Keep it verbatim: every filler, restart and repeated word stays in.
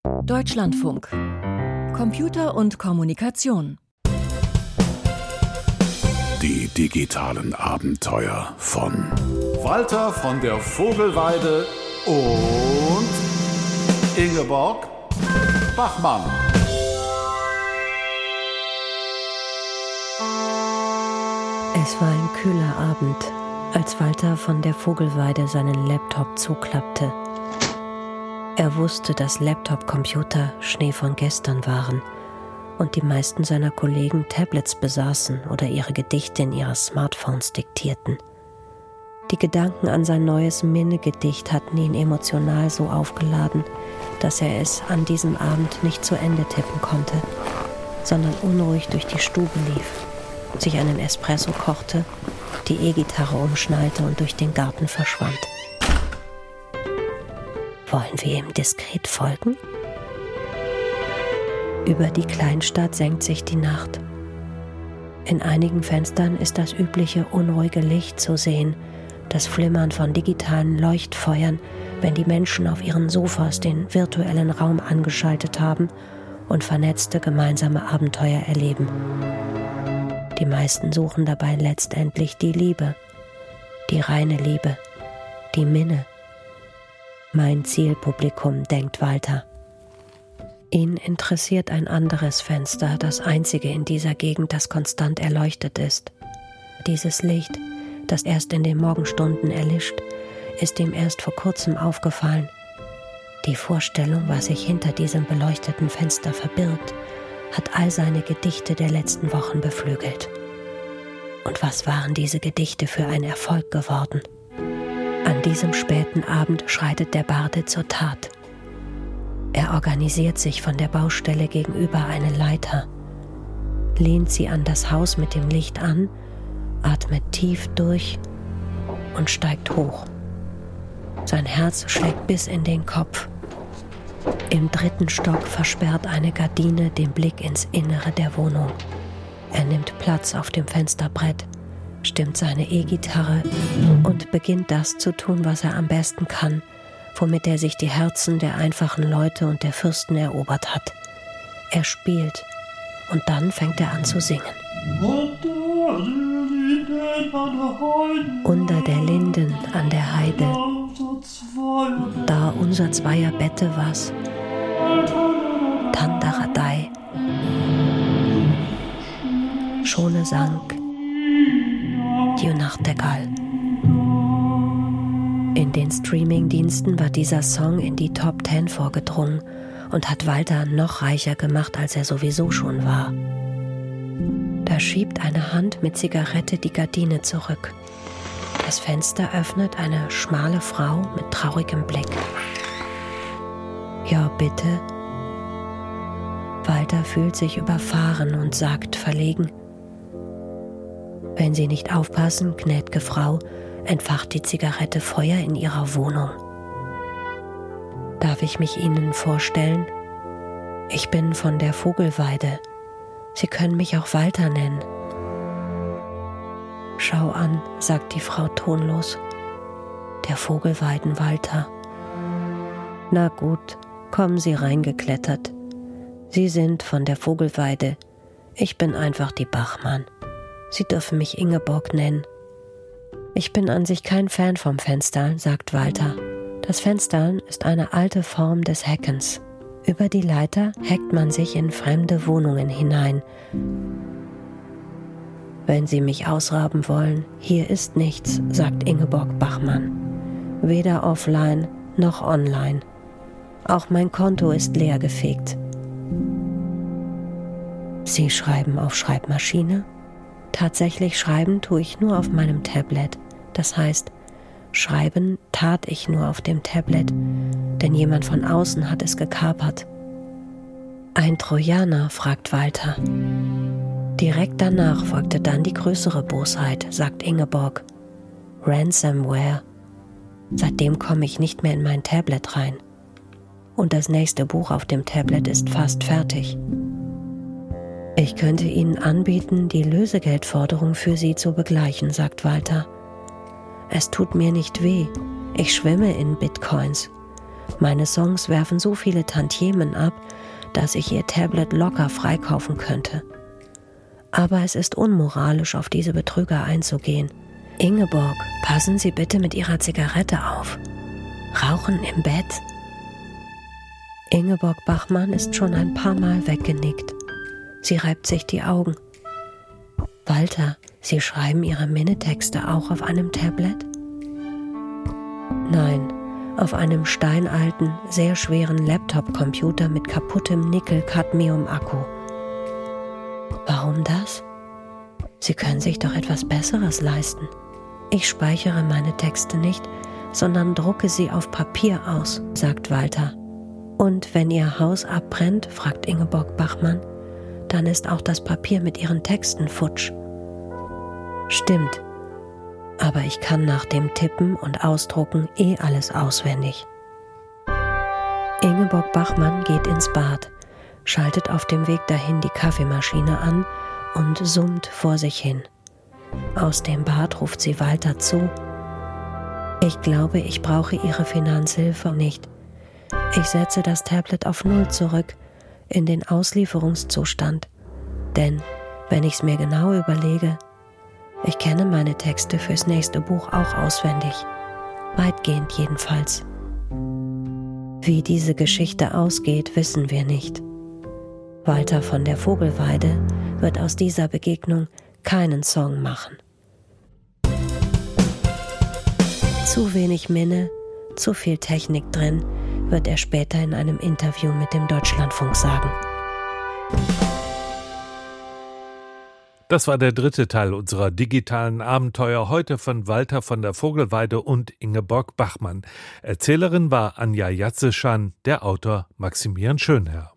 Deutschlandfunk. Computer und Kommunikation. Die digitalen Abenteuer von Walter von der Vogelweide und Ingeborg Bachmann. Es war ein kühler Abend, als Walter von der Vogelweide seinen Laptop zuklappte. Er wusste, dass Laptop-Computer Schnee von gestern waren und die meisten seiner Kollegen Tablets besaßen oder ihre Gedichte in ihre Smartphones diktierten. Die Gedanken an sein neues Minne-Gedicht hatten ihn emotional so aufgeladen, dass er es an diesem Abend nicht zu Ende tippen konnte, sondern unruhig durch die Stube lief, sich einen Espresso kochte, die E-Gitarre umschnallte und durch den Garten verschwand. Wollen wir ihm diskret folgen? Über die Kleinstadt senkt sich die Nacht. In einigen Fenstern ist das übliche unruhige Licht zu sehen, das Flimmern von digitalen Leuchtfeuern, wenn die Menschen auf ihren Sofas den virtuellen Raum angeschaltet haben und vernetzte gemeinsame Abenteuer erleben. Die meisten suchen dabei letztendlich die Liebe, die reine Liebe, die Minne. Mein Zielpublikum, denkt Walter. Ihn interessiert ein anderes Fenster, das einzige in dieser Gegend, das konstant erleuchtet ist. Dieses Licht, das erst in den Morgenstunden erlischt, ist ihm erst vor kurzem aufgefallen. Die Vorstellung, was sich hinter diesem beleuchteten Fenster verbirgt, hat all seine Gedichte der letzten Wochen beflügelt. Und was waren diese Gedichte für ein Erfolg geworden? An diesem späten Abend schreitet der Barde zur Tat. Er organisiert sich von der Baustelle gegenüber eine Leiter, lehnt sie an das Haus mit dem Licht an, atmet tief durch und steigt hoch. Sein Herz schlägt bis in den Kopf. Im dritten Stock versperrt eine Gardine den Blick ins Innere der Wohnung. Er nimmt Platz auf dem Fensterbrett, stimmt seine E-Gitarre und beginnt das zu tun, was er am besten kann, womit er sich die Herzen der einfachen Leute und der Fürsten erobert hat. Er spielt und dann fängt er an zu singen. Unter der Linden an der Heide, da unser zweier Bette was, Tandaradei, schone sank die Nachtigall. In den Streamingdiensten war dieser Song in die Top Ten vorgedrungen und hat Walter noch reicher gemacht, als er sowieso schon war. Da schiebt eine Hand mit Zigarette die Gardine zurück. Das Fenster öffnet eine schmale Frau mit traurigem Blick. Ja, bitte. Walter fühlt sich überfahren und sagt verlegen: Wenn Sie nicht aufpassen, gnäd'ge Frau, entfacht die Zigarette Feuer in Ihrer Wohnung. Darf ich mich Ihnen vorstellen? Ich bin von der Vogelweide. Sie können mich auch Walter nennen. Schau an, sagt die Frau tonlos. Der Vogelweiden-Walter. Na gut, kommen Sie reingeklettert. Sie sind von der Vogelweide. Ich bin einfach die Bachmann. Sie dürfen mich Ingeborg nennen. Ich bin an sich kein Fan vom Fenstern, sagt Walter. Das Fenstern ist eine alte Form des Hackens. Über die Leiter hackt man sich in fremde Wohnungen hinein. Wenn Sie mich ausraben wollen, hier ist nichts, sagt Ingeborg Bachmann. Weder offline noch online. Auch mein Konto ist leergefegt. Sie schreiben auf Schreibmaschine? Tatsächlich schreiben tue ich nur auf meinem Tablet. Das heißt, schreiben tat ich nur auf dem Tablet, denn jemand von außen hat es gekapert. Ein Trojaner, fragt Walter. Direkt danach folgte dann die größere Bosheit, sagt Ingeborg. Ransomware. Seitdem komme ich nicht mehr in mein Tablet rein. Und das nächste Buch auf dem Tablet ist fast fertig. Ich könnte Ihnen anbieten, die Lösegeldforderung für Sie zu begleichen, sagt Walter. Es tut mir nicht weh. Ich schwimme in Bitcoins. Meine Songs werfen so viele Tantiemen ab, dass ich ihr Tablet locker freikaufen könnte. Aber es ist unmoralisch, auf diese Betrüger einzugehen. Ingeborg, passen Sie bitte mit Ihrer Zigarette auf. Rauchen im Bett? Ingeborg Bachmann ist schon ein paar Mal weggenickt. Sie reibt sich die Augen. Walter, Sie schreiben Ihre Minnetexte auch auf einem Tablet? Nein, auf einem steinalten, sehr schweren Laptop-Computer mit kaputtem Nickel-Cadmium-Akku. Warum das? Sie können sich doch etwas Besseres leisten. Ich speichere meine Texte nicht, sondern drucke sie auf Papier aus, sagt Walter. Und wenn Ihr Haus abbrennt, fragt Ingeborg Bachmann, dann ist auch das Papier mit Ihren Texten futsch. Stimmt, aber ich kann nach dem Tippen und Ausdrucken eh alles auswendig. Ingeborg Bachmann geht ins Bad, schaltet auf dem Weg dahin die Kaffeemaschine an und summt vor sich hin. Aus dem Bad ruft sie Walter zu. Ich glaube, ich brauche Ihre Finanzhilfe nicht. Ich setze das Tablet auf Null zurück, in den Auslieferungszustand. Denn, wenn ich's mir genau überlege, ich kenne meine Texte fürs nächste Buch auch auswendig. Weitgehend jedenfalls. Wie diese Geschichte ausgeht, wissen wir nicht. Walter von der Vogelweide wird aus dieser Begegnung keinen Song machen. Zu wenig Minne, zu viel Technik drin, wird er später in einem Interview mit dem Deutschlandfunk sagen. Das war der dritte Teil unserer digitalen Abenteuer, heute von Walter von der Vogelweide und Ingeborg Bachmann. Erzählerin war Anja Jatzeschan, der Autor Maximilian Schönherr.